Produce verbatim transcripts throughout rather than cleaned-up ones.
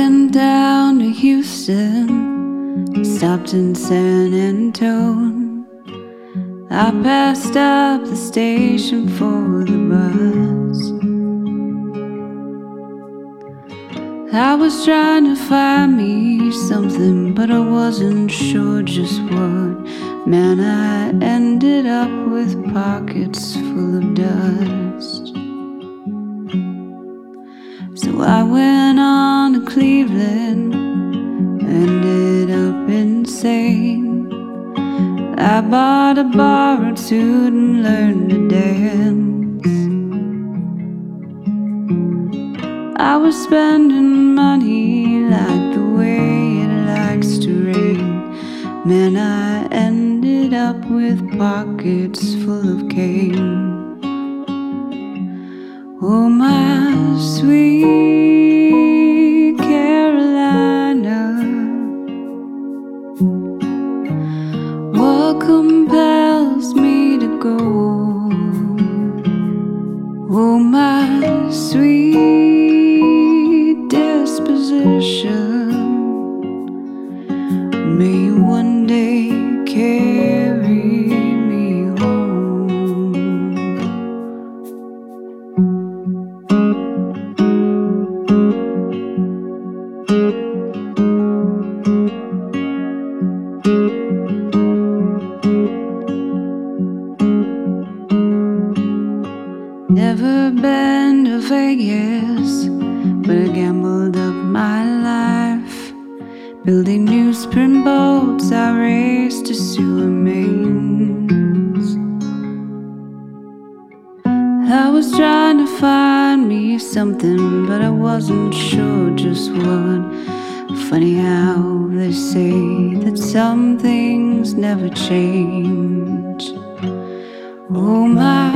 went down to Houston, stopped in San Antone. I passed up the station for the bus. I was trying to find me something, but I wasn't sure just what. Man, I ended up with pockets full of dust. So I went on to Cleveland, ended up insane. I bought a borrowed suit and learned to dance. I was spending money like the way it likes to rain. Man, I ended up with pockets full of cane. Oh, my sweet Carolina, what compels me to go? Oh, my sweet disposition, may you one day carry me home. Never been to Vegas, but I gambled up my life. Building new spring boats, I raced to sewer mains. I was trying to find me something, but I wasn't sure just what. Funny how they say that some things never change. Oh, my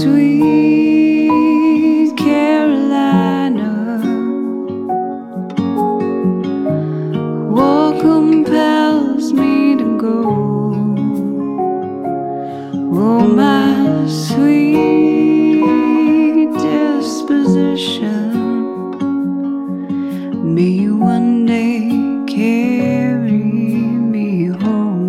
sweet Carolina, what compels me to go? Oh, my sweet disposition, may you one day carry me home.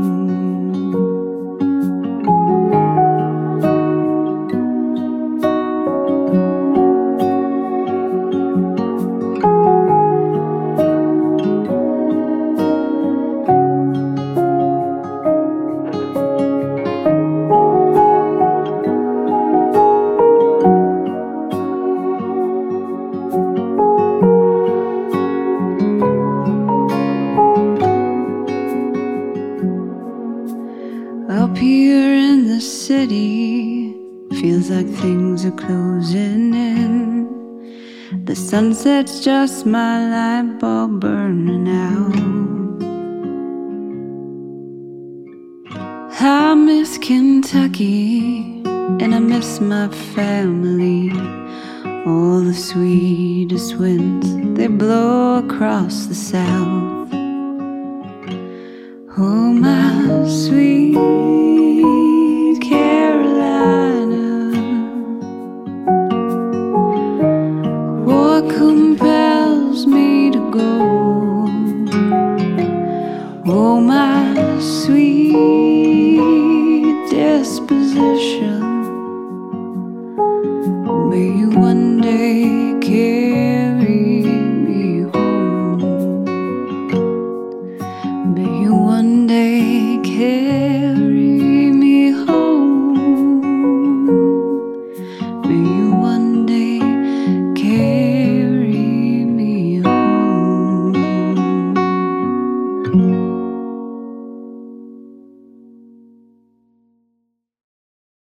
Up here in the city, feels like things are closing in. The sunset's just my light bulb burning out. I miss Kentucky, and I miss my family. All the sweetest winds, they blow across the south. Oh, my sweet Carolina, what compels me to go? Oh, my sweet